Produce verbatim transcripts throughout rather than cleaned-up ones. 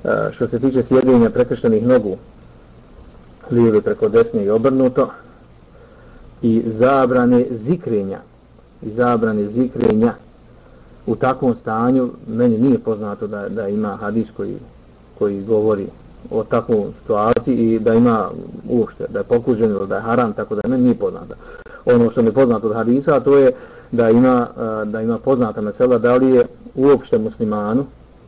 Što se tiče sjedinja prekrštenih nogu, lijevi preko desne i obrnuto, i zabrane zikrenja, i zabrane zikrenja u takvom stanju, meni nije poznato da, da ima hadis koji, koji govori o takvoj situaciji i da ima uopšte, da je pokuđen ili da je haram, tako da meni nije poznato. Ono što mi je poznato od hadisa, to je da ima, da ima poznata mesela da li je uopšte muslimanu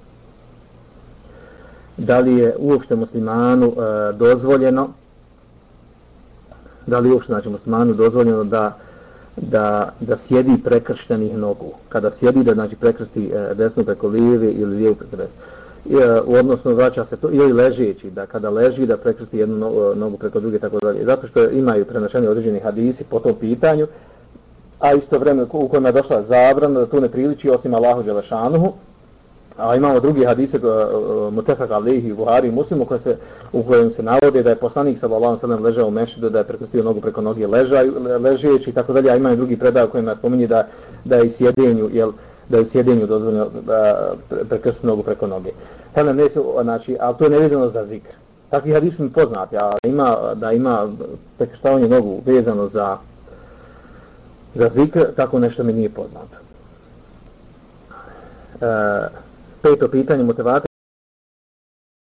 da li je uopšte muslimanu e, dozvoljeno da li je uopšte znači muslimanu dozvoljeno da, da, da sjedi prekrštenih nogu. Kada sjedi da znači prekrsti e, desnu preko lijeve ili lijevu preko desnu. E, odnosno vraća se to ili ležeći, da kada leži da prekrsti jednu no, nogu preko druge tako dalje. Zato što imaju prenašeni određeni hadisi po tom pitanju, a isto vrijeme u kojem je došla zabrana da to ne priliči osim Allahu dželešanuhu. A imamo drugi hadise mutefak alejhi u Buhari i Muslimu koje se, u kojem se navode da je poslanik sallallahu alejhi ve sellem ležao u mešhidu, da je prekrstio nogu preko noge ležaju, ležeći i tako dalje, a imaju drugi predaj u kojima spominje da, da je i sjedenju, jel, da je u sjedenju dozvoljeno da prekrsti nogu preko noge. Hele, ne, znači, ali to je nevezano za zikr. Takvi hadisi mi poznati, a ima, da ima prekrštavanje nogu vezano za, za zikr, tako nešto mi nije poznato. E, Peto pitanje motivacije.